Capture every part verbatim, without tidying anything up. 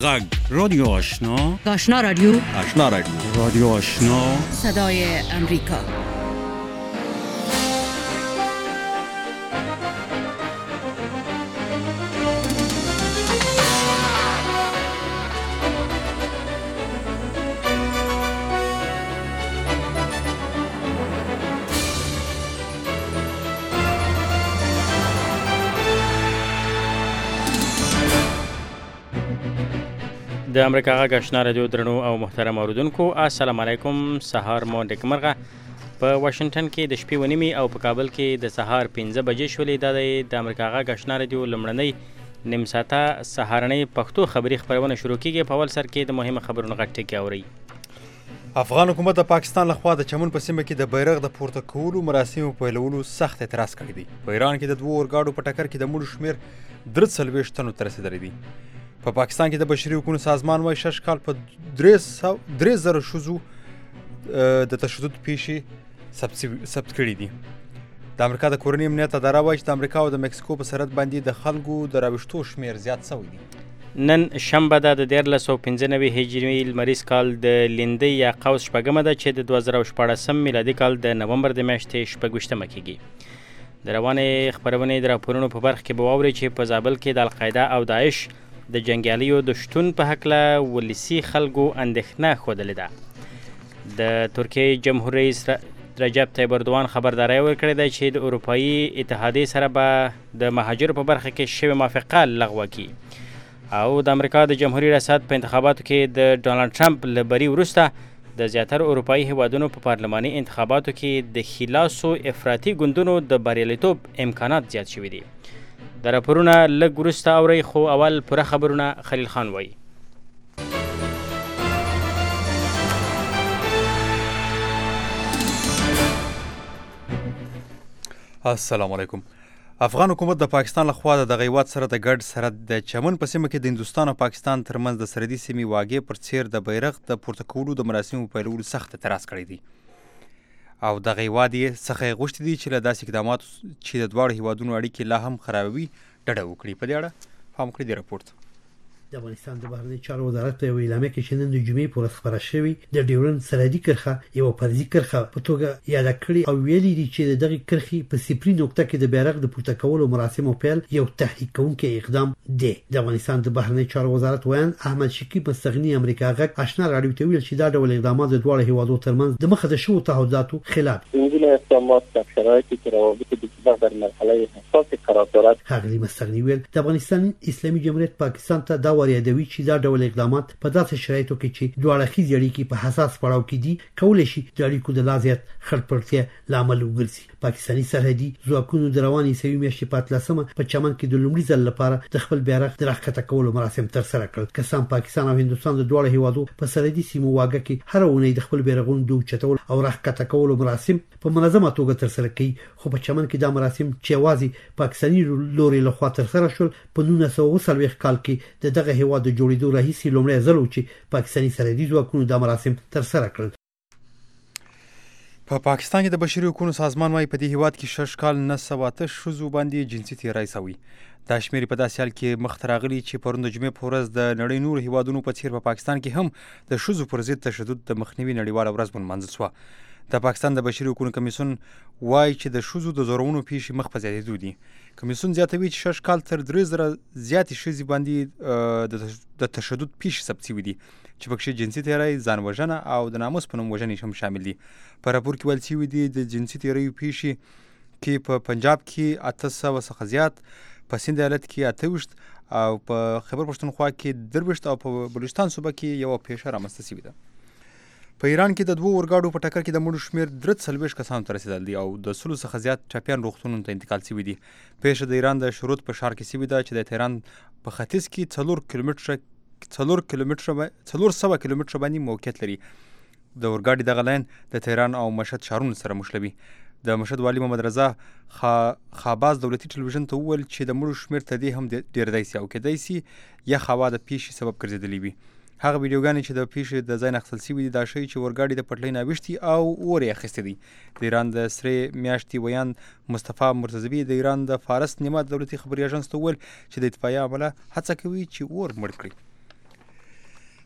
غگ رادیو آشنا آشنا رادیو آشنا رادیو رادیو آشنا صدای امریکا. د امریکا غږ آشنا رادیو درنو او محترم اوریدونکو السلام علیکم. سهار مو نیکمرغه. په واشنگټن کې د شپې ونیمې او په کابل کې د سهار پنځه بجې شولې. د امریکا غږ آشنا رادیو لمړنۍ نیم ساعته سهارنۍ پښتو خبري خبرونه شروع کیږي. په اول سر کې د مهمه خبرونو غټ ټکی اوري. افغان حکومت د پاکستان لخوا د چمن په سیمه کې د بیرغ د پورته کولو مراسمو پیلولو سخت اعتراض کړی دی. په ایران کې د دوه اورګاډو په ټکر کې د مړو شمیر درې څلوېښت تنو ته رسېدلی دی. په پاکستان کې د بشري حقوقو سازمان وايي شش کال په درې زره ښځو د تشدد پیښې ثبت کړي دي. د امریکا د کورنۍ امنیت اداره وايي چې د امریکا او د مکسیکو په سرحد باندې د خلکو د راوښتو شمیر زیات شوی دی. نن شنبه ده د دیارلس سوه پنځه نوي هجري لمریز کال د لیندۍ یا قوس شپږمه ده چې د دوه زره شپاړسم میلادي کال د نومبر د میاشتې شپږویشتمه کېږي. د روانې خپرونې د راپورونو په برخه کې به واورئ چې په زابل کې د القاعده او داعش د جنګیالیو د شتون په هکله ولسي خلکو اندېښنه ښودلې ده. د ترکیې جمهور رئیس رجب طیب اردوان خبرداری ورکړې ده چې د اروپایي اتحادیې سره به د مهاجرو په برخه کې شوې موافقه لغوه کړي. او د امریکا د جمهوري ریاست په انتخاباتو کې د ډانلډ ټرمپ له بري وروسته د زیاترو اروپایي هیوادونو په پارلماني انتخاباتو کې د خلاصو افراطي ګوندونو د بریالیتوب امکانات زیات شوي دي. د راپورونه لږ وروسته اورئ، خو اول پوره خبرونه خلیل خان وایي. السلام علیکم. افغان حکومت د پاکستان لخوا د دغه هیواد سره د ګډ سرحد د چمن په سیمه کې د هندوستان او پاکستان ترمنځ د سرحدي سیمې واګې پر څیر د بیرغ د پورته کولو د مراسمو پیلولو سخت اعتراض کړی دی. او دغه هیواد یې څخه غوښتي دي چې له داسې اقداماتو چې د دواړو هیوادونو اړیکې لا هم خرابوي ډډه وکړي. په دې اړه پام کړئ د راپورټ. د افغانستان د بهرنی چارو وزارت په یوه اعلامیه کې چې نن د جمعې په ورځ خپره شوې د ډیورنډ سرحدي کرښه یوه فرضي کرښه په توګه یاده کړې او ویلي دي چې د دغې کرښې په صفري نقطه کې د بیرغ د پورته کولو مراسمو پیل یو تحریک کوونکی اقدام دی. د افغانستان د بهرنی چارو وزارت ویان احمد شکیب مستغني امریکا غږ آشنا راډیو ته ویل چې دا ډول اقدامات د دواړو هیوادو ترمنځ د مخه د شوو تعهداتو خلاف این اقدامات در شرایطی که روابط دوستانه در مرحله حساس قرار دارد. ښاغلي مستغني ویل د افغانستان اسلامي جمهوریت پاکستان ته دا وریادوي چې دا ډول اقدامات په داسې شرایطو کې چې دوه اړخیزې اړیکې په حساس پړاو کې دي کولی شي د اړیکو د لا زیات خړپړتیا لامل وګرځي. پاکستاني سرحدي ځواکونو د روانې عیسوي میاشتې په اتلسمه په چمن کې د لومړي ځل لپاره د خپل بیرغ د راښکته کولو مراسم ترسره کړل. که څه هم پاکستان او هندوستان د دواړو هیوادو په سرحدي سیمو واګه کې هره اونۍ د خپل بیرغونو د اوچتولو او راښکته کولو مراسم په منظمه توګه ترسره کوي، خو په چمن کې دا مراسم چې یوازې پاکستاني لوري لخوا ترسره شول په نولس سوه اوه څلوېښت کال کې د دغه هیواد د جوړېدو راهیسې لومړی ځل و چې پاکستاني سرحدي ځواکونو دا مراسم ترسره کړل. په پا پاکستان کې د بشري حقوقو سازمان وايي په دې هیواد کې شش کال نه سوه اته ښځو باندې جنسي تیری شوی. دا شمېرې په داسې حال کې مخ ته راغلي چې پرون د جمعې په ورځ د نړۍ نورو هیوادونو په څیر په پاکستان کې هم د ښځو پر ضد تشدد د مخنیوي نړیواله ورځ ونمانځل شوه. د پاکستان د بشري حقوقو کمیسیون وايي چې د ښځو د زورونو پیښې مخ په زیاتېدو دي. کمیسیون زیاتوي چې شش کال تر درې زره زیاتې ښځې باندې د تشدد پیښې ثبت شوي دي چې پکښې جنسي تیری، ځان وژنه او د ناموس په نوم وژنې هم شامل دي. په راپور کې ویل شوي دي د جنسي تیریو پیښې کې په پنجاب کې اته سوه څخه زیات، په سند ایالت کې اته ویشت او په خیبر پښتونخوا کې درویشت او په بلوچستان صوبه کې یوه پیښه رامنځته شوې ده. په ایران کې د دوه اورګاډو په ټکر کې د مړو شمیر درې څلوېښت کسانو ته رسېدل دي او د سلو څخه زیات ټپیان روغتونونو ته انتقال شوي دي. پیښه د ایران د شروط په ښار کې شوې ده چې د تهران په ختیځ کې څلور کیلومتره څلور کیلومتره څلور سوه کیلومتره باندې موقعیت لري. د اورګاډي دغه لاین د تهران او مشهد ښارونو سره مشلوي. د مشهد والي محمد رضا خاباز دولتي ټلویزیون ته وویل چې د مړو شمیر ته دې هم ډېردی سي او کیدای سي یخ هوا د پیښې سبب ګرځېدلی وي. هغه ویډیوګانې چې د پیښې د ځای نه اخیستل شوي دي دا ښیي چې اورګاډي د پټلۍ نه اوښتي او اور یې اخیستی دی. د ایران د سرې میاشتې ویان مصطفی مرتضوي د ایران د فارس نیمه دولتي خبري اژانس ته وویل چې د اطفایې عمله هڅه کوي چې اور مړ کړي.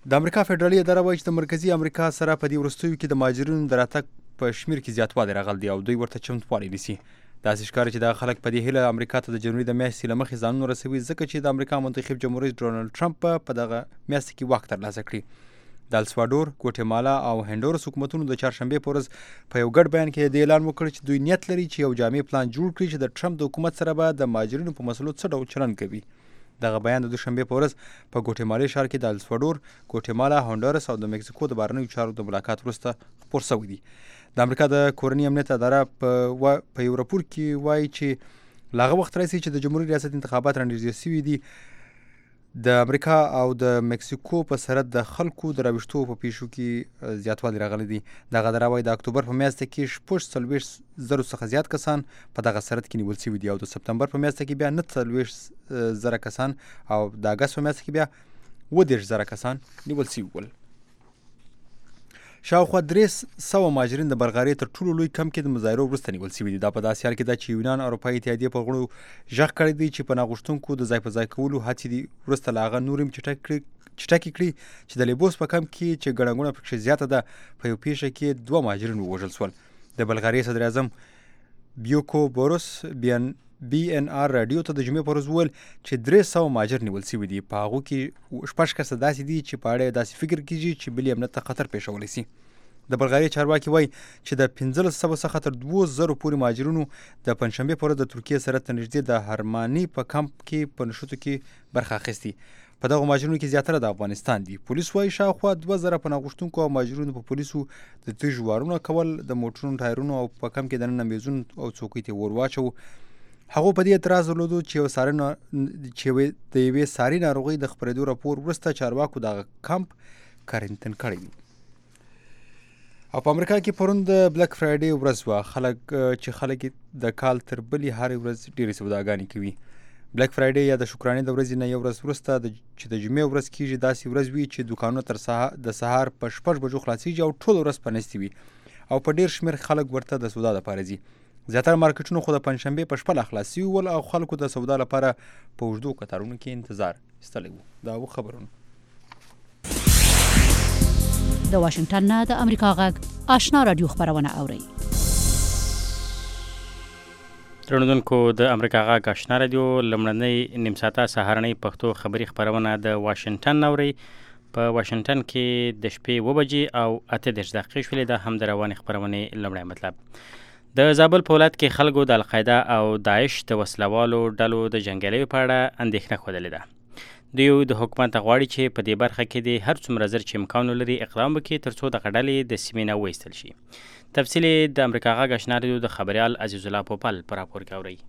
د امریکا فدرالي اداره وایي چې د مرکزي امریکا سره په دې وروستیو کې د مهاجرینو د راتګ په شمېر کې زیاتوالی راغلی دی او دوی ورته چمتووالی نیسي. داسې ښکاري چې دغه خلک په دې هیله امریکا ته د جنوري د میاشتې له مخې ځانونه رسوي ځکه چې د امریکا منتخب جمهور رئیس ډونالډ ټرمپ په دغه میاشت کې واک ترلاسه کړي. د السواډور، ګوټمالا او هندوراس حکومتونو د چهارشنبې په ورځ په یو ګډ بیان کې د اعلان وکړ چې دوی نیت لري چې یو جامع پلان جوړ کړي چې د ټرمپ د حکومت سره به د مهاجرینو په مسلو څه ډول چلند کوي. دغه بیان د دوشنبې په ورځ په ګوټمالا ښار کې د السواډور، ګوټمالا، هندوراس او د مکسیکو د بهرنیو چارو د ملاقات وروسته خپور شوی دی. د امریکا د کورني امنیت اداره په په یو راپور کې وایي چې له هغه وخت راهیسې چې د جمهوري ریاست انتخابات رانږدې شوي دي د امریکا او د مکسیکو په سرحد د خلکو د راویښتو په پیښو کې زیاتوالی راغلی دی. دغه اداره وایي د اکتوبر په میاشت کې شپږ څلوېښت زرو څخه زیات کسان په دغه سرحد کې نیول شوي دي او د سپتمبر په میاشت کې بیا نه څلوېښت زره کسان او د اګست په میاشت کې بیا اووه دېرش زره کسان نیول شوي ول. شاوخوا درې سوه مهاجرین د بلغارۍ تر ټولو لوی کمپ کې د مظاهرو وروسته نیول شوي دي. دا په داسې حال کې ده چې یونان اروپایي اتحادیې په غړو غږ کړی دی چې په ناغوښتونکو د ځای په ځای کولو هڅې دي وروسته له هغه نور هم چټکې کړي چې د لیبوس په کمپ کې چې ګڼه ګوڼه پکښې زیاته ده په یو پیښه کې دوه مهاجرین ووژل شول. د بلغارۍ صدر اعظم بیوکو بوروس بیان بي ان آر راډیو ته د جمعې په ورځ وویل چې درې سوه مهاجر نیول شوي دي. په هغو کې شپږ کسه داسې دي چې په اړه یې داسې فکر کېږي چې بلې امنیت ته خطر پېښولی شي. د بلغارۍ چارواکي وایي چې د پنځلس سوه څخه تر دوو زرو پورې مهاجرینو د پنجشنبې په ورځ د ترکیې سرحد ته نږدې د هرماني په کمپ کې په نښتو کې برخه اخیستې. په دغو مهاجرینو کې زیاتره د افغانستان دي. پولیس وایي شاوخوا دوه زره پناه غوښتونکو او مهاجرینو په پولیسو د تیږو وارونه کول، د موټرونو ټایرونو او په کمپ کې دننه میزونو او څوکۍ ته ور واچوه. هغو په دې اعتراض درلودو چې یو ساري چې د یوې ساري ناروغۍ د خپرېدو راپور وروسته چارواکو دغه کمپ کارنتین کړی دی. او په امریکا کې پرون د بلیک فرایډې ورځ وه. خلک چې خلک د کال تر بلې هرې ورځ ډېرې سوداګانې کوي. بلیک فرایډې یا د شکرانې د ورځې نه یو ورځ وروسته چې د جمعې ورځ کېږي داسې ورځ وي چې دوکانونه تر د سهار په شپږ بجو خلاصېږي او ټوله ورځ پرانیستې وي او په ډېر شمېر خلک ورته د سودا دپاره ځي. زیاتره مارکیټونه خو د پنجشنبې په شپه لا خلاص شوي ول او خلکو د سودا لپاره په اوږدو کتارونو کې انتظار ایستلی و. دا و خبرونه د واشنگټن نه د امریکا غږ آشنا رادیو خبرونه اورئ. ترنودونکو د امریکا غږ آشنا رادیو لمړنۍ نیم ساعته سهارنۍ پښتو خبري خبرونه د واشنگټن اورئ. په واشنگټن کې د شپې اووه بجې او اته دېرش دقیقې شولې. دا هم د روانې خبرونې لومړی مطلب. د زابل په ولایت کې خلکو د القاعده او داعش د وسلوالو ډلو د جنګیالیو په اړه اندېښنه ښودلې ده. دوی د حکومت غواړي چې په دې برخه کې د هر څومره زر چې امکان ولري اقدام وکړي ترڅو دغه ډلې د سیمې نه وایستل شي. تفصیل د امریکا غږ آشنا رادیو د خبریال عزیز الله پوپل په راپور کې اورئ.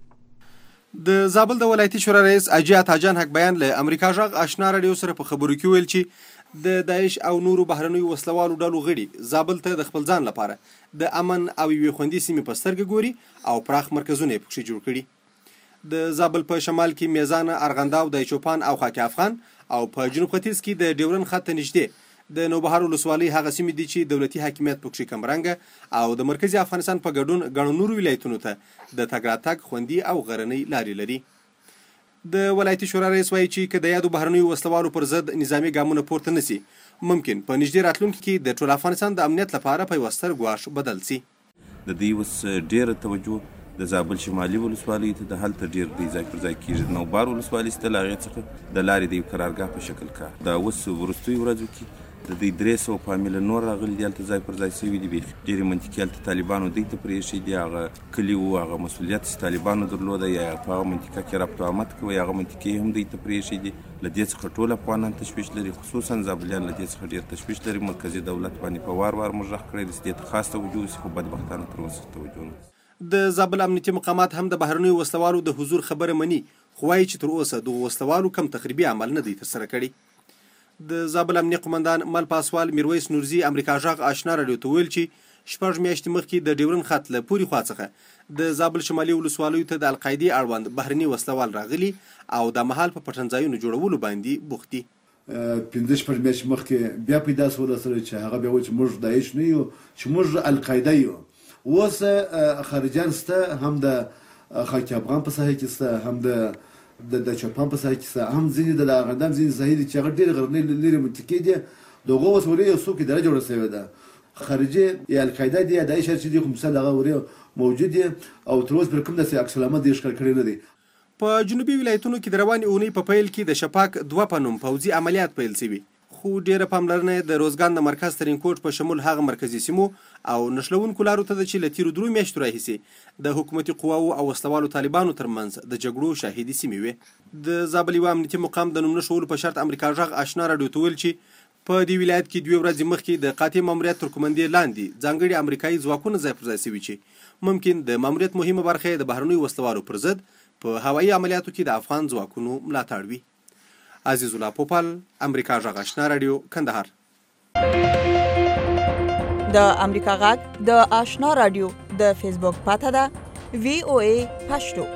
د زابل د ولایتي شورا رئیس اجي اتاجان حق بیان له امریکا غږ آشنا رادیو سره په خبرو کې ویل چې د داعش او نورو بهرنیو وسلوالو ډلو غړي زابل ته د خپل ځان لپاره د امن او یوې خوندي سیمې په سترګه ګوري او پراخ مرکزونه یې پکښې جوړ کړي. د زابل په شمال کې میزان، ارغنداو، د چوپان او خاک افغان او په جنوب ختیځ کې د ډیورن خط ته نږدې د نوبهار ولسوالۍ هغه سیمې دي چې دولتي حاکمیت پکښې کمرنګه او د مرکزي افغانستان په ګډون ګڼو نورو ولایتونو ته د تګ راتګ خوندي او غرنۍ لارې لري. د ولایتي شورا رئیس وایي چې که د یادو بهرنیو وسلوالو پر ضد نظامي ګامونه پورته نسي ممکن په نږدې راتلونکي کې د ټول افغانستان د امنیت لپاره په یوه ستر ګواښ بدل سي. د دوی اوس ډېره توجه د زابل شمالي ولسوالۍ ته د هلته ډېر دی ځای پر ځای کېږي. د نوبهار ولسوالۍ سته له هغې څخه د لارې د یو قرارګاه په شکل کار. دا اوس وروستیو ورځو کې د دوی درې سوه فامیله نور راغلي دي هلته ځای پر ځای شوي دي. بیخي ډېرې منطقې هلته طالبانو دوی ته پرېښي دي. هغه کلي وو، هغه مسؤلیت چې طالبانو درلوده یا په هغه منطقه کې ربط و امت کوي هغه منطقې هم دوی ته پرېښي دي. له دې څخه ټول افغانان تشویش لري، خصوصا زابلیان له دې څخه ډېر تشویش لري. مرکزي دولت باندې په وار وار موږ غږ کړی دی چې دې ته خاص توجه وشي خو بدبختانه تر اوسه توجه نه. د زابل امنیتي مقامات هم د بهرنیو وسلوالو د حضور خبره مني خو وایي چې تر اوسه دغو وسلوالو کم تخریبي عمل نه دی ترسره کړی. د زابل امنیه قمندان مل پاسوال میرویس نورزي امریکا غږ آشنا رادیو ته ویل چې شپږ میاشتې مخکې د ډیورن خط له پورې خوا څخه د زابل شمالي ولسوالیو ته د القاعدې اړوند بهرني وسلوال راغلي او د مهال په پټنځایونو جوړولو باندې بوخت دي. پنځه شپږ میاشتې مخکې بیا پیدا شول سره چې هغه بیا وایي چې موږ داعش نه یو، چې موږ القاعده یو. اوس خارجیان شته، هم د خاک افغان په ساحه کې شته، هم د د د چپان په ساحه کې هم ځینې د غندام ځینې ساحې چې هغه ډېر غرنۍ لري منطقې دي دغه اوس ورې یو څوک درجه جوړه شوې ده خارجي یا القاعده دي د عائشه چې د کوم څه دغه ورې موجود دي او تر اوسه پر کوم د عکس العمل د ښکار کړی نه دي. په جنوبي ولایتونو کې د روانې اونۍ په پیل کې د شپاک دوه په نوم پوځي عملیات پیل شوي خو ډېره پاملرنه د روزګان د مرکز ترینکوټ په شمول هغه مرکزي سیمو او نښلونکو لارو ته ده چې له تېرو درو میاشتو راهیسې د حکومتي قواو او وسلوالو طالبانو ترمنځ د جګړو شاهدي سیمې وې. د زابل یوه امنیتي مقام د نوم نښولو په شرط امریکا غږ اشنا راډیو ته ویل چې په دې ولایت کې دوې ورځې مخکې د قاطع ماموریت تر کومندې لاندې ځانګړي امریکایي ځواکونه ځای پر ځای شوي چې ممکن د ماموریت مهمه برخه یې د بهرنیو وسلوالو پر ضد په هوایي عملیاتو کې د افغان ځواکونو ملاتړ وي. عزیز الله پوپل، امریکا غږ آشنا رادیو، کندهار. د امریکا غږ د آشنا رادیو د فیسبوک پاته ده وی او ای پښتو.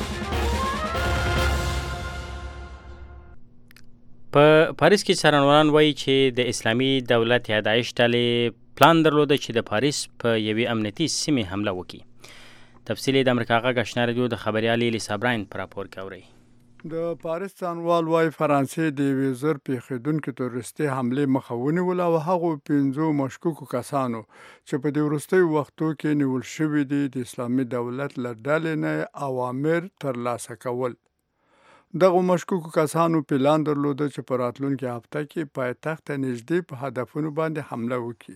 په پاریس کې څارنوالان وایي چې د اسلامي دولت یا داعش ډلې پلان درلوده چې د پاریس په یوې امنیتي سیمې حمله وکړي. تفصیل د امریکا غږ آشنا رادیو د خبریال لیسا براین په راپور کې اورئ. د پاریس څارنوال وايي فرانسې د یوې زر پیښېدونکې تروریستي حملې مخه ونیوله او هغو پنځو مشکوکو کسانو چې په دې وروستیو وختو کې نیول شوي دي د اسلامي دولت له ډلې نه اوامر ترلاسه کول. دغو مشکوکو کسانو پلان درلوده چې په راتلونکي هفته کې پایتخت ته نږدې په هدفونو باندې حمله وکړي.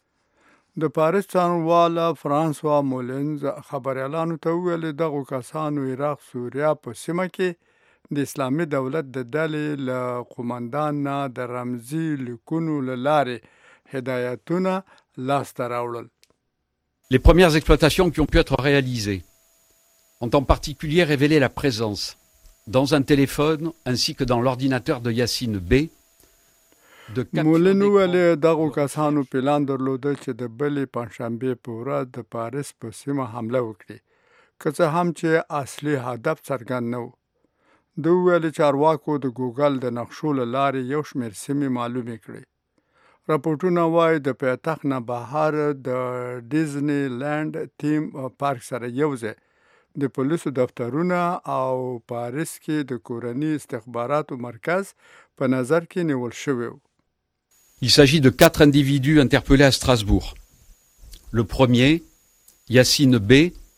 د پاریس څارنوال فرانسوا مولنز خبریالانو ته وویل دغو کسانو عراق سوریه په سیمه کې د اسلامي دولت د ډلې له قومندان نه د رمزي لیکونو له لارې هدایتونه لاسته راوړل. Les premières exploitations qui ont pu être réalisées ont en particulier révélé la présence dans un téléphone ainsi que dans l'ordinateur de Yassine B مولن ویل دغو کسانو پلان درلوده چې د بلې پنجشنبې په ورځ د پاریس په سیمه حمله وکړي که څه هم چې اصلي هدف څرګند نه و. د ویل چارواکو د ګوګل د نقشو له لارې یو شمېر سیمې معلومې کړې. راپورټونه وایي د پایتخت نه بهر د ډیزنی لینډ تیم پارک سره یو ځای د پولیسو دفترونه او پاریس کې د کورني استخباراتو مرکز په نظر کې نیول شوی و. Il s'agit de quatre individus interpellés à Strasbourg. Le premier, Yassine B,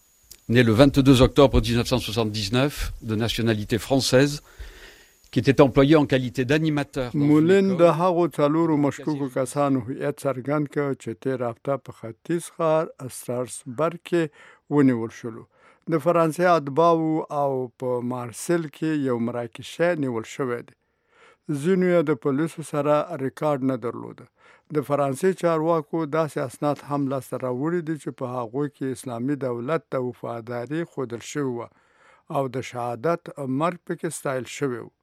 né le vingt-deux octobre dix-neuf cent soixante-dix-neuf, de nationalité française, qui était employé en qualité d'animateur. مولن د هغو څلورو مشکوکو کسانو هیئت څرګند کړ چې تېره هفته په ختیځ ښار استراسبرګ کې ونیول شولو. د فرانسې اتباعو او په مارسل کې یو مراکشه نیول شوی دی. ځینو یې د پولیسو سره ریکارډ نه درلوده. د فرانسې چارواکو داسې اسناد هم لاسته راوړي دي چې په هغوی کې اسلامي دولت ته وفاداري ښودل شوې وه او د شهادت مرګ پکې ستایل شوی و.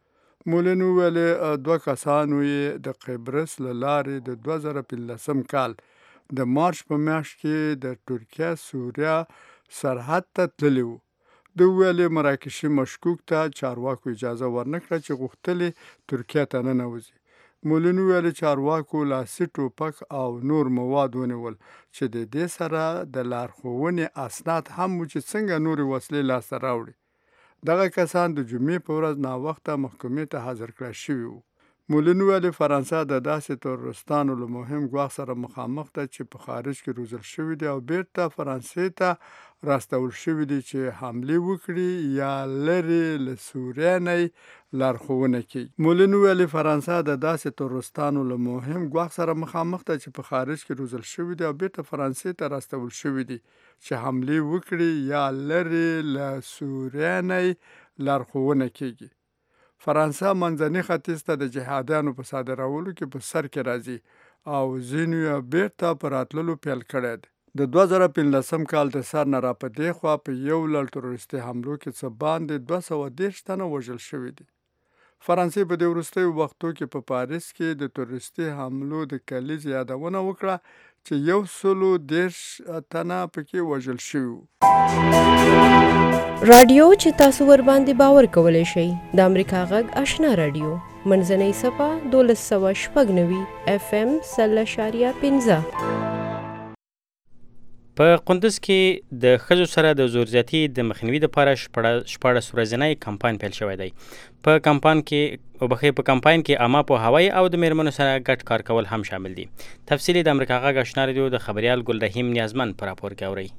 مولن وویلې دوه کسانو یې د قبرس له لارې د دوه زره پنځلسم کال د مارچ په میاشت کې د ترکیه سوریه سرحد ته تللی وو. د ویلې مراکشي مشکوک ته چارواکو اجازه ورنکړه چې غوښتلې ترکیه ته ننوځي. مولن ویل چارواکو لاسي ټوپک او نور مواد ونیول چې د دې سره د لارښوونې اسناد هم و چې څنګه نورې وسلې لاسته راوړي. دغه کسان د جمعې په ورځ ناوخته محکمې ته حاضر کړای شوي وو. مولن ویل فرانسه د داسې تروریستانو له مهم ګواښ سره مخامخ ده چې په خارج کې روزل شوي دي او بیرته فرانسې ته راستول شوي دي چې حملې وکړي یا لرې له سوریه نه لارښوونه کوي. مولن ویل فرانسه د داسې تروریستانو له مهم ګواښ سره مخامخ ده چې په خارج کې روزل شوي دي او بیرته فرانسې ته راستول شوي دي چې حملې وکړي یا لرې له سوریه نه لارښوونه کوي. فرانسه منځني ختیځ ته د جهادیانو په صادرولو کې په سر کې راځي او ځینو یې بیرته په راتللو پیل کړی دی. د دوه زره پنځلسم کال د سر نه را په دې خوا په یو لړ تروریستي حملو کې څه باندې دوه سوه دېرش تنه وژل شوي دي. فرانسې په دې وروستیو وختو کې په پاریس کې د تروریستي حملو د کلیز یادونه وکړه چې یو سلو دېرش تنه پکې وژل شوي وو. رادیو چې تاسو ور باندې باور کولی شئ د امریکا غږ آشنا رادیو منځنۍ صفحه دولس سوه شپږ نوي اف ام سل اشاریه پنځه. په قندوز کې د ښځو سره د زور زیاتي د مخنیوي لپاره شپاړس ورځنی کمپاین پیل شوی دی. په کمپاین کې وبخښئ په کمپاین کې عامه پوهاوی او د میرمنو سره ګډ کار کول هم شامل دي. تفصیل د امریکا غږ آشنا رادیو د خبریال ګلرحیم نیازمن په راپور کې اورئ.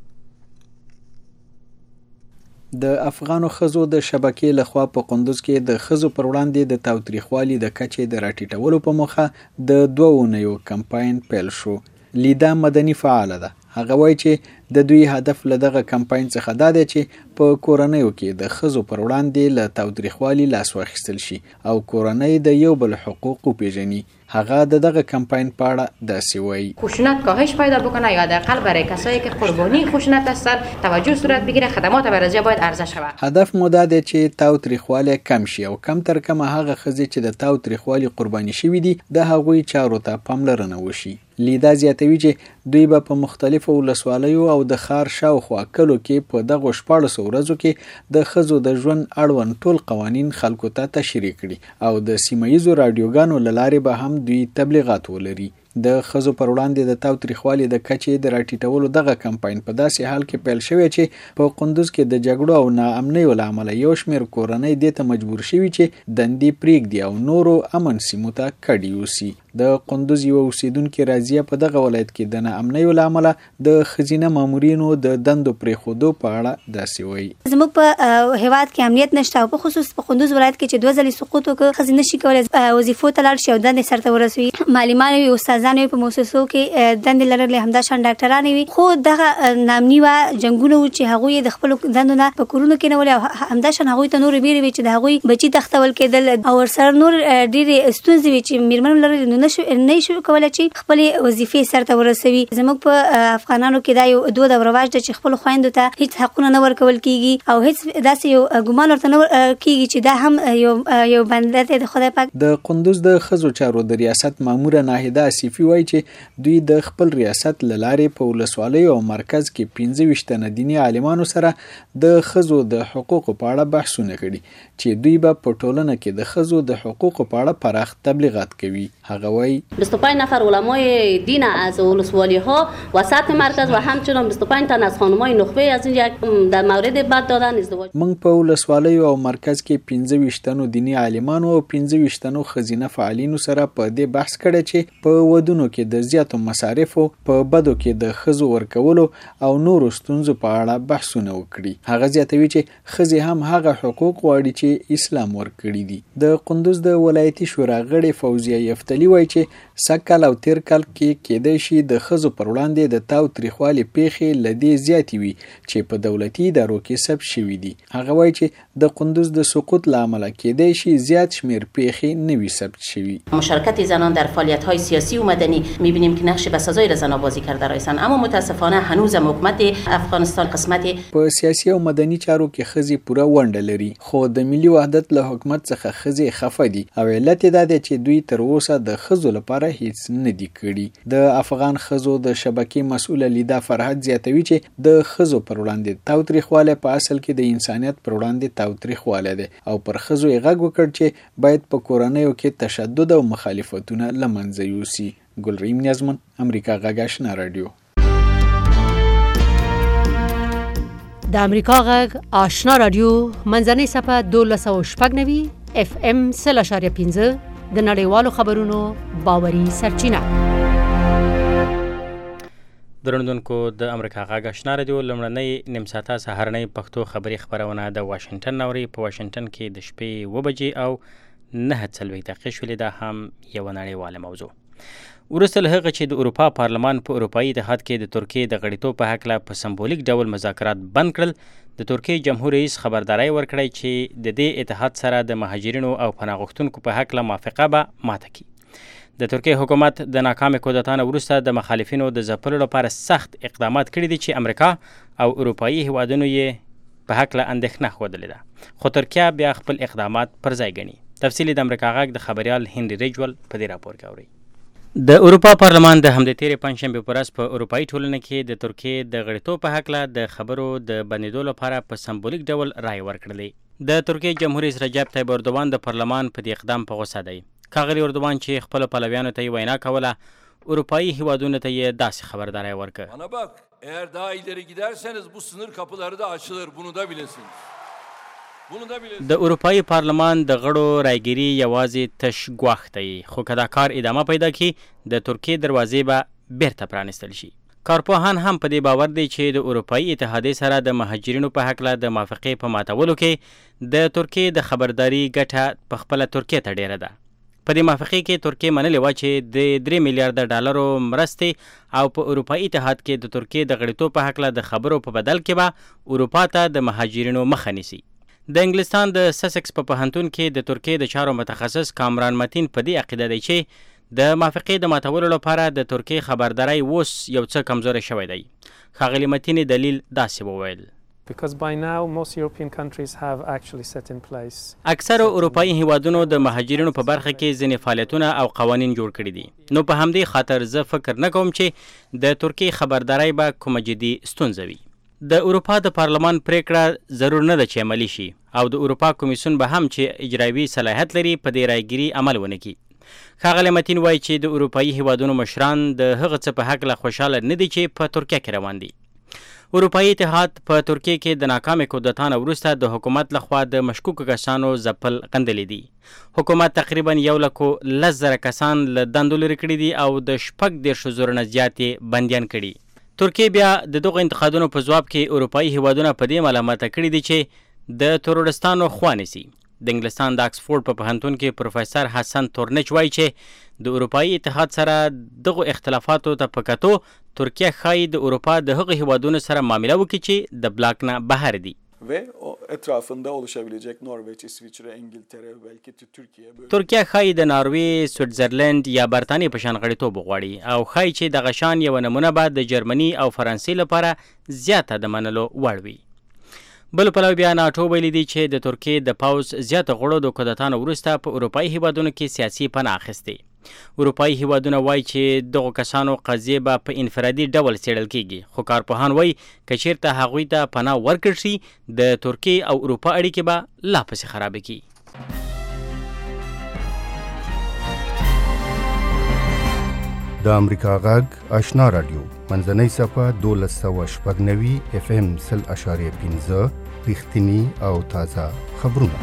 د افغانو ښځو د شبکې لخوا په قندوز کې د ښځو پر وړاندې د تاوتریخوالي د کچې د راټیټولو په موخه د دوه اونیو کمپاین پیل شو. لیدا مدني فعاله ده. هغه وایي چې د دوی هدف له دغه کمپاین څخه دا دی چې په کورنیو کې د ښځو پر وړاندې له تاوتریخوالي لاس واخیستل شي او کورنۍ د یو بل حقوق وپیژني. هغه د دغه کمپاین په اړه داسې وایي: خشونت کاهش پیدا بکنه یا حداقل برای کسایی که قربانی خشونت هستند توجه صورت بگیره، خدمات بررسی باید عرضه شود. هدف مو دا دی چې تاوتریخوالی کم شي او کم تر کمه هغه ښځې چې د تاوتریخوالي قرباني شوي دي د هغوی چارو ته پاملرنه وشي. لیدا زیاتوي چې دوی به په مختلفو ولسوالیو او د ښار شاوخوا کلو کې په دغو شپاړسو ورځو کې د ښځو د ژوند اړوند ټول قوانین خلکو ته تشریح کړي او د سیمه ییزو راډیوګانو له لارې به هم دوی تبلیغات ولري. د ښځو پر وړاندې د تاوتریخوالي د کچې د راټیټولو دغه کمپاین په داسې حال کې پیل شوی چې په قندوز کې د جګړو او ناامنیو له امله یو شمېر کورنۍ دې ته مجبور شوي چې دندې پرېږدي او نورو امن سیمو ته کډې یوسي. د قندوز یو اوسیدونکي راضیه په دغه ولایت کې د ناامنیو له امله د ښځینه مامورینو د دندو پرېښودو په اړه داسې وایي: زموږ په هیواد کې امنیت نشته او په خصوص په قندوز ولایت کې چې دوه ځلې سقوط وکړ، ښځې نشي کولی وظیفو ته لاړ شي او دندې سرته ورسوي. معلمان وي، استادان وي، په مؤسسو کې دندې لرلې، همداشان ډاکټران وي. خو دغه ناامني وه، جنګونه وو چې هغوی د خپلو دندو نه په کورونو کې نه ولې او همداشان هغوی ته نورې بیرې وي چې د هغوی بچي تختول کېدل او ورسره نور ډېرې ستونزې وي چې میرمنو لرلې نو نه شو کولی چې خپلې وظیفې سرته ورسوي. زموږ په افغانانو کې دا یو دود او رواج ده چې خپلو خویندو ته هیڅ حقونه نه ورکول کېږي او هیڅ داسې یو ګمان ورته نه کېږي چې دا هم یو یو بنده دی د خدای پاک. د قندوز د ښځو چارو د ریاست ماموره ناهده اسیفي وایي چې دوی د خپل ریاست له لارې په ولسوالیو او مرکز کې پنځه ویشت تنه دیني عالمانو سره د ښځو د حقوقو په اړه بحثونه کړي چې دوی به په ټولنه کې د ښځو د حقوقو په اړه پراخ تبلیغات کوي. هغه وایي: بیست و پنج نفر علمای دین از ولسوالی ها و سطح مرکز و همچنان بیست و پنج تن از خانمای نخبه از این یک در مورد بد دادن ازدواج. موږ په ولسوالیو او مرکز کې پنځه ویشت تنو دیني عالمانو او پنځه ویشت تنو ښځینه فعالینو سره په دې بحث کړی چې په ودونو کې د زیاتو مصارفو، په بدو کې د ښځو ورکولو او نورو ستونزو په اړه بحثونه وکړي. هغه زیاتوي چې ښځې هم هغه حقوق غواړي چې اسلام ورکړي دي. د قندوز د ولایتي شورا غړې فوزیه یفتلي وایي چې سږ او تیر کال کې کېدای شي د ښځو پر وړاندې د تاوتریخوالي پیښې له دې زیاتې وي چې په دولتي ادارو کې ثبت شوي دي. هغه وایي چې د قندوز د سقوط له امله کېدای شي زیات شمېر پیښې نه وي ثبت شوي. مشارکت زنان در فعالیت‌های سیاسی و مدنی می‌بینیم که نقش بسزای را زنان بازی کرده رایسان، اما متاسفانه هنوزم حکومت افغانستان قسمت په سیاسي او مدني چارو کې ښځې پوره ونډه لري، خو د ملي وحدت له حکومت څخه ښځې خفه دي او علت یې دا دی چې دوی تر اوسه د ښځو لپاره هیڅ نه دي کړي. د افغان ښځو د شبکې مسؤله لیدا فرحت زیاتوي چې د ښځو پر وړاندې تاوتریخوالی په اصل کې د انسانیت پر وړاندې تاوتریخوالی دی او پر ښځو یې غږ وکړ چې باید په کورنیو کې تشدد او مخالفتونه له منځه یوسي. ګلرحیم نیازمن، امریکا غږ آشنا رادیو. د امریکا غږ آشنا رادیو منځنۍ صفحه دولس سوه شپږ نوي اف ام سل اشاریه پنځه د نړیوالو خبرونو باوري سرچینه. درنوونکو د امریکا غږ آشنا رادیو لومړنۍ نیم ساعته سهارنۍ پښتو خبري خبرونه د واشنگټن نوري په واشنگټن کې د شپې اوه بجې او نهه څلوېښت دقیقې شولې. دا هم یوه نړیواله موضوع. وروسته له هغه چې د اروپا پارلمان په اروپایي اتحاد کې د ترکیې د غړیتوب په هکله په سمبولیک ډول مذاکرات بند کړل، د ترکیې جمهور رئیس خبرداری ورکړی چې د دې اتحاد سره د مهاجرینو او پناه غوښتونکو په هکله موافقه به ماته کړي. د ترکیې حکومت د ناکامې کودتا نه وروسته د مخالفینو د ځپلو لپاره سخت اقدامات کړي دي چې امریکا او اروپایي هیوادونو یې په هکله اندېښنه ښودلې ده، خو ترکیه بیا خپل اقدامات پر ځای ګڼي. تفصیل د امریکا غږ د خبریال هنري ریجول په دې راپور کې اورئ. د اروپا پارلمان د همدې تیرې پنجشنبې په ورځ په اروپایي ټولنه کې د ترکیې د غړیتوب په هکله د خبرو د بندېدو لپاره په سمبولیک ډول رایې ورکړلې. د ترکیې جمهور رئیس رجب طیب اردوان د پارلمان په دې اقدام په غوسه دی. ښاغلي اردوان چې خپلو پلویانو ته یې وینا کوله، اروپایي هیوادونو ته یې داسې خبرداری ورکړه. Eğer daha ileri giderseniz bu sınır kapıları da açılır. Bunu da bilesiniz. د اروپאי پارلمان د غړو رایګیري یوازې تش ګواښ دی، خو که دا کار ادامه پیدا کړي د ترکیې دروازې به بیرته پرانیستل شي. کارپوهان هم په دې باور دی چې د اروپאי اتحادیې سره د مهاجرینو په هکله د موافقې په ماتولو کې د ترکیې د خبرداري ګټه په خپله ترکیې ته ډیره ده. په دې موافقې کې ترکیې منلې وه چې د درې میلیارده ډالرو مرستې او په اروپאי اتحاد کې د ترکیې د غړیتوب په هکله د خبرو په بدل کې به اروپا ته د مهاجرینو مخه نیسي. د انګلستان د سسکس په پوهنتون کې د ترکیې د چارو متخصص کامران متین په دې عقیده دی چې د موافقې د ماتولو لپاره د ترکیې خبرداری اوس یو څه کمزوری شوی دی. ښاغلي متین دلیل داسې وویل: Because by now most European countries have actually set in place. اکثر اروپאי هیوادونو د مهاجرینو په برخه کې ځینې فعالیتونه او قوانین جوړ کړي دي. نو په همدې خاطر زه فکر نه کوم چې د ترکیې خبرداری به کومه جدي ستونزه وي. د اروپا د پارلمان پریکړه ضرور نه ده چې عملي شي او د اروپا کمیسیون به هم چې اجرایوي صلاحیت لري په دې رایګیري عمل ونه کړي. ښاغلی متین وایي چې د اروپايي هیوادونو مشران د هغه څه په هکله خوشحاله نه دي چې په ترکیه کې روان دي. اروپايي اتحاد په ترکیه کې د ناکامې کودتا نه وروسته د حکومت لخوا د مشکوکو کسانو ځپل غندلي دي. حکومت تقریبا یو لکو لس زره کسان له دندو لرې کړي دي او د شپږ دېرشو زره نه زیات یې بندیان کړي. ترکیه بیا د دغو انتقادونو په ځواب کې اروپايي هیوادونه په دې ملامته کړي دي چې د تروریستانو خوا نیسي. د انګلستان د آکسفورډ په پوهنتون کې پروفیسر حسن تورنچ وایي چې د اروپايي اتحاد سره دغو اختلافاتو ته په کتو ترکیه ښایي د اروپا د هغو هیوادونو سره معامله وکړي چې د بلاک نه بهر دي. ve o etrafında oluşabilecek Norveç, İsviçre, İngiltere, belki Türkiye böyle. ترکیه ښایي د ناروې، سویټزرلند یا برطانیې په شان غړیتوب وغواړي او ښایي چې دغه شان یوه نمونه به د جرمني او فرانسې لپاره زیاته د منلو وړ وي. بل پلو بیا ناټو ویلي دي چې د ترکیې د پوځ زیاته غړو د کودتا نه وروسته په اروپايي هیوادونو کې سیاسي پناه اخیستې. اروپايي هیوادونه وایي چې دغو کسانو قضیې به په انفرادي ډول څېړل کیږي، خو کارپوهان وایي که چیرته هغوی ته پناه ورکړل شي د ترکیې او اروپا اړیکې به لا پسې خرابې کړي. د امریکا غږ آشنا رادیو منځنۍ صفحه دولس سوه شپږ نوي اف ام سل اشاریه پنځه رښتیني او تازه خبرونه.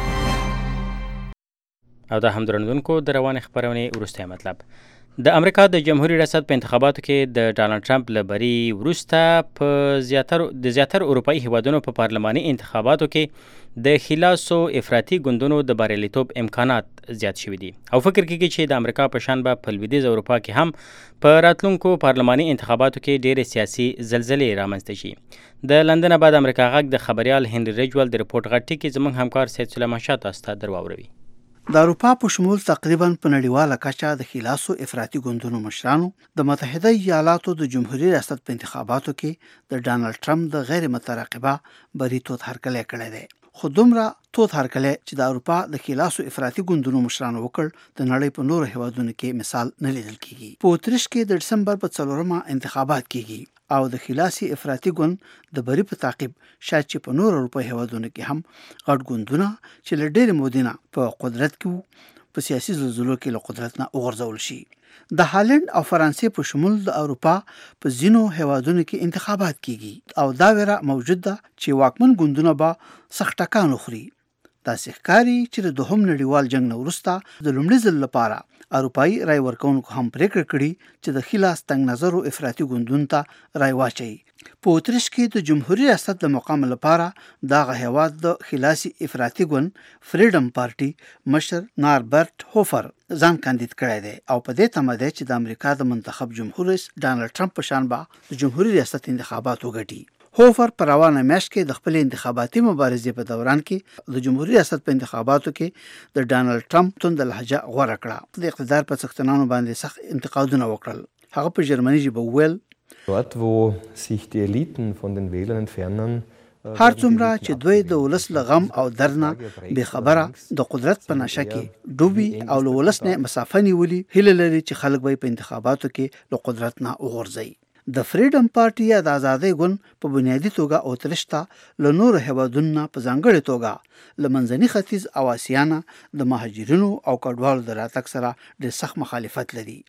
او د هم درنونکو د روانې خپرونې وروستی مطلب: د امریکا د جمهوریت ریاست په انتخاباتو کې د ډانلډ ټرمپ له بري وروسته په زیاتر د زیاتر اروپايي هیوادونو په پارلماني انتخاباتو کې د خلاصو افراطي ګوندونو د بریالیتوب امکانات زیات شوي دي او فکر کېږي چې د امریکا په شان به په لویدیځ اروپا کې هم په راتلونکو پارلماني انتخاباتو کې ډېرې سیاسي زلزلې رامنځته شي. د لندن بعد امریکا غږ د خبریال هنري ریجول د رپورټ غټي کې زموږ همکار سید سلیمان شاه تاسو ته درواوروي. د اروپا په شمول تقریبا په نړیواله کچه د خلاصو افراطي ګوندونو مشرانو د متحده ایالاتو د جمهوریت ریاست په انتخاباتو کې د ډانلډ ټرمپ د غیر مترقبه بری توت هرکلی کړی دی. خو دومره توت هرکلی چې د اروپا د خلاصو افراطي ګوندونو مشرانو وکړ د نړۍ په نورو هیوادونو کې مثال نه لیدل کیږي. په اتریش کې د ډسمبر په څلورمه انتخابات کیږي او د خلاصي افراطي ګوند د بری په تعقیب شاید چې په نورو اروپا هیوادونو کې هم غټ ګوندونه چې له ډېرې مودې نه په قدرت کې په سیاسي زلزلو کې له قدرت نه وغورځول شي. د هالند او فرانسې په شمول د اروپا په ځینو هیوادونو کې انتخابات کیږي او دا ویره موجود ده چې واکمن ګوندونه به سخت ټکان وخوري. داسې ښکاري چې د دوهم نړیوال جنګ نه وروسته د لومړي ځل لپاره اروپايي رای ورکوونکو هم پریکړه کړې چې د خلاص تنګ نظرو افراطي ګوندونو ته رای واچوي. په اتریش کې د جمهوریت ریاست د مقام لپاره دغه هیواد د خلاصي افراطي ګوند فریډم پارټي مشر ناربرټ هوفر ځان کاندید کړی دی او په دې تمه دی چې د امریکا د منتخب جمهور رئیس ډانلډ ټرمپ په شان به د جمهوریت ریاست انتخابات وګټي. هوفر په روانه میاشت کې د خپل انتخاباتي مبارزې په دوران کې د جمهوریت ریاست په انتخاباتو کې د ډانلډ ټرمپ توند لهجه غوره کړه. د اقتدار په څښتنانو باندې سخت انتقادونه وکړل. هغه په جرمني ژبه وویل: Dort, wo sich die Eliten von den Wählern entfernen, هر څومره چې دوی د ولس له غم او درد نه بې خبره د قدرت په نشه کې ډوبي او له ولس نه مسافه نیولي، هیله لري چې خلک به په انتخاباتو کې له قدرت نه وغورځي. د فریډم پارټي یا د ازادۍ ګوند په بنیادي توګه اتریش ته له نورو هیوادونو نه په ځانګړې توګه له منځني ختیځ او اسیا نه د مهاجرینو او کډوالو د راتګ سره ډېر سخت مخالفت لري.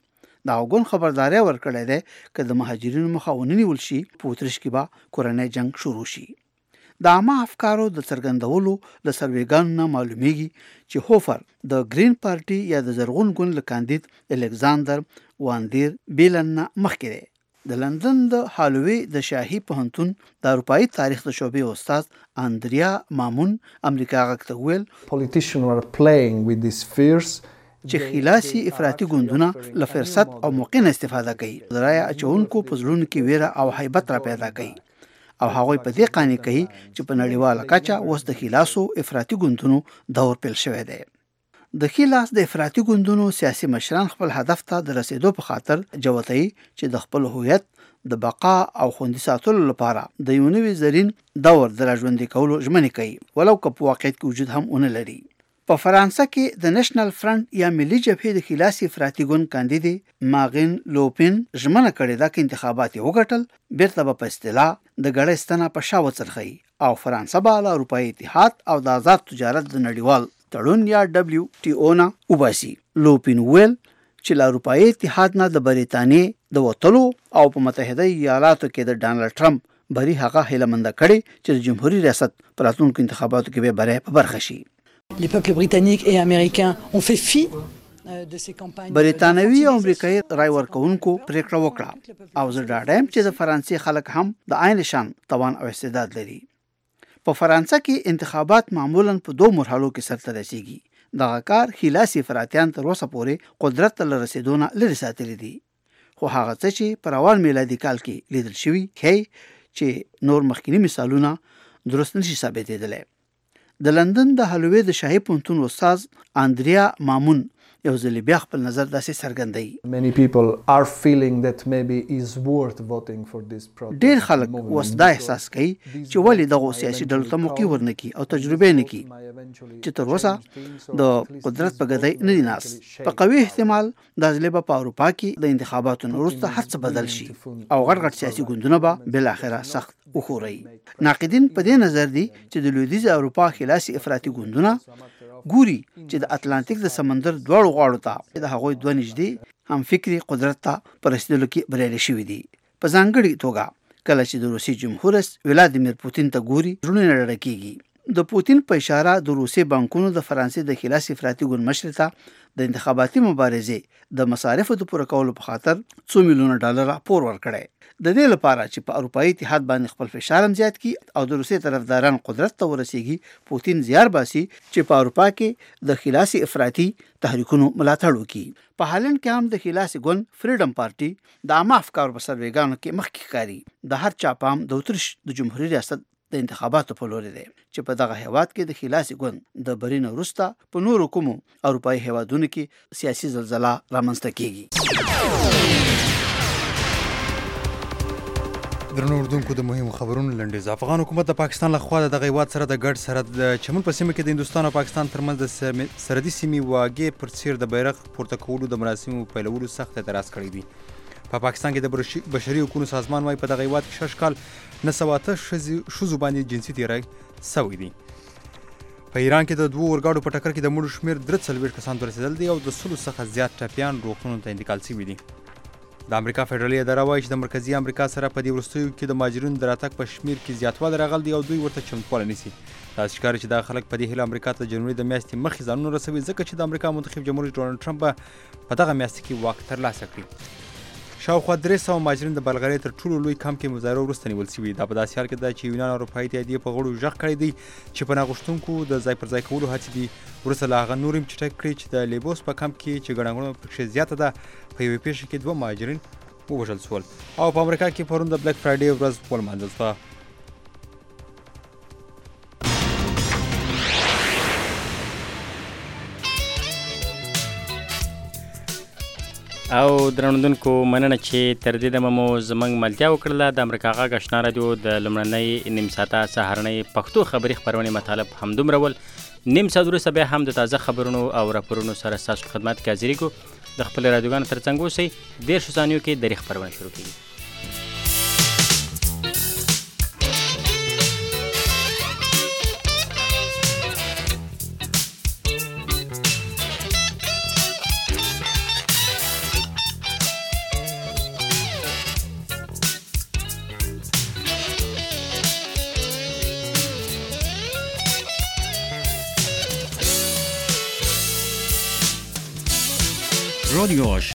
دا غون خبرداري ورکړی دی چې د مهاجرینو مخه ونیول شي په اتریش کې به کورنۍ جنگ شروع شي. د عامه افکارو د څرګندولو د سروېګانو نه معلومیږي چې هوفر د گرین پارټي یا د زرغون ګوند له کاندید الکساندر واندیر بیلن نه مخکې دی. د لندن د هالووي د شاهي پوهنتون د اروپایي تاریخ د شعبې استاد اندریا مامون امریکا غږ ته وویل چې خلاصي افراطي ګوندونه له فرصت او موقع نه استفاده کوي. د رایه اچونکو په زړونو کې ویره او هیبت را پیدا کوي او هغوی په دې قانع کوي چې په نړیواله کچه اوس د خلاصو افراطي ګوندونو دور پیل شوی دی. د خلاص د افراطي ګوندونو سیاسي مشران خپل هدف ته د رسیدو په خاطر جوتي چې د خپل هویت د بقا او خوندي ساتلو لپاره د یو نوي زرین دور د راژوندي کولو ژمنې کوي ولو که په واقعیت کې وجود هم ونه لري. په فرانسه کې د نېشنل فرنٹ یا ملي جبهې د خلاصي افراطي ګوند کاندید ماغین لوپین ژمنه کړې ده چې انتخابات یې وګټل بیرته به په اصطلاح د ګړۍ ستنه په شا وڅرخي او فرانسه به له اروپایي اتحاد او د آزاد تجارت د نړیوال تړون یا دبلیو ټي او نه وباسي. لوپین ویل چې له اروپایي اتحاد نه د بریتانیې د وتلو او په متحده ایالاتو کې د ډانلډ ټرمپ بری هغه هیله منده کړي چې د جمهوریت ریاست په راتلونکو انتخاباتو کې به بری په برخه شي. Les peuples britanniques et américains ont fait fi de ces campagnes. بریتانوي او امریکایي رای ورکوونکو پریکړه وکړه او زه ډاډم چې د فرانسې خلک هم د عین شان توان او استعداد لري. په فرانسه کې انتخابات معمولا په دوه مرحلو کې سرته رسیږي. دغه کار خلاصي افراطیان تر اوسه پورې قدرت ته رسیدونه لري ساتلي دي. خو هغه څه چې په روان میلادي کال کې لیدل شوي ښیي چې نور مخکینی مثالونه درست نشي ثابتېدلی. د لندن د هالووي د شاهي پوهنتون استاد اندریا مامون یو ځل بیا خپل نظر داسې څرګندوي. Many people are feeling that maybe is worth voting for this protest. ډېر خلک اوس دا احساس کوي چې ولې دغه سیاسي ډلو ته موقع ورنکي او تجربه نه کوي چې تر اوسه د قدرت په ګدۍ نه دي ناست. په قوي احتمال دا ځل به په اروپا کې د انتخاباتو وروسته هر څه بدل شي او غټ غټ سیاسي ګوندونه به بالاخره سخت وخوري. ناقدین په دې نظر دي چې د لویدیځ اروپا خلاصي افراطي ګوندونه ګوري چې د اتلانتیک د سمندر دواړو غاړو ته د هغوی دوه نږدې هم فکری قدرت ته په رسیدلو کې بریالي شوي دي. په ځانګړې توګه کله چې د روسي جمهور رئیس ولادیمیر پوتین ته ګوري زړونه ډډه کېږي. د پوتین په اشاره د روسي بانکونو د فرانسې د خلاصي افراطي ګوند مشر ته د انتخاباتي مبارزې د مصارفو د پوره کولو په خاطر څو میلیونه ډالر پور ورکړی د دې لپاره چې په اروپایي اتحاد باندې خپل فشار هم زیات کړي او د روسي طرفداران قدرت ته ورسیږي. پوتین زیار باسي چې په اروپا کې د خلاصي افراطي تحریکونو ملاتړ وکړي. په هالند کې هم د خلاصي ګوند فریډم پارټي د عامه افکارو په سروېګانو کې مخکې ښکاري. د هر چا پام د اتریش د جمهوریت ریاست د انتخاباتو په لوري دی چې په دغه هیواد کې د خلاصي ګوند د برینه وروسته په نورو کومو اروپایي هیوادونو کې سیاسي زلزله رامنځته کیږي. درنو اردوونکو د مهمو خبرونو لنډیز. افغان حکومت د پاکستان له خوا د دغه هیواد سره د ګډ سرحد د چمن په سیمه کې د هندوستان او پاکستان ترمنځ د سرحدي سیمې واګې پر څیر د بیرغ پورته کولو د مراسمو پیلولو سخت اعتراض کړی دی. په پاکستان کې د بشري حقوقو سازمان وايي په دغه هیواد کې شش کال نه سوه اته ښځو باندې جنسي تیری سوی دی. په ایران کې د دوو اورګاډو په ټکر کې د مړو شمېر درې څلوېښت کسانو ته رسېدل دی او د سلو څخه زیات ټپیان روغتونونو ته انتقال شوي دي. د امریکا فدرالي اداره وایي چې د مرکزي امریکا سره په دې وروستیو کې د مهاجرینو د راتګ په شمېر کې زیاتوالی راغلی دی او دوی ورته چمتوالی نیسي. داسې ښکاري چې دغه خلک په دې هیله امریکا ته د جنوري د میاشتې مخکې ځانونه رسوي ځکه چې د امریکا منتخب جمهور ډونالډ ټرمپ به په دغه میاشت کې واک ترلاسه کړي. شاوخوا درې سوه مهاجرین د بلغارۍ تر ټولو لوی کمپ کې مظاهره وروسته نیول شوي. دا په داسې حال کې ده چې یونان او اروپایي اتحادیې په غړو غږ کړی دی چې پناه غوښتونکو د ځای پر ځای کولو هڅې دي وروسته له هغه نور هم چټک کړي چې د لیبوس په کمپ کې چې ګڼه ګوڼه پکښې زیاته ده په یوې پیښه کې دوه مهاجرین ووژل شول او په امریکا کې پرون د بلیک فرایډې ورځ ولمانځل شوه. او درنوندونکو مننه چې تر دې دمه مو زموږ ملتیا وکړله. د امریکا غږ اشنا رادیو د لومړنۍ نیم ساعته سهارنۍ پښتو خبري خپرونې مطالب همدومره ول. نیم ساعت وروسته بیا هم د تازه خبرونو او راپورونو سره ستاسو خدمت کې حاضري کوو. د خپل رادیوګانو تر څنګ اوسئ. دېرشو ثانیو کې درې خپرونه شروع کېږي. رادیو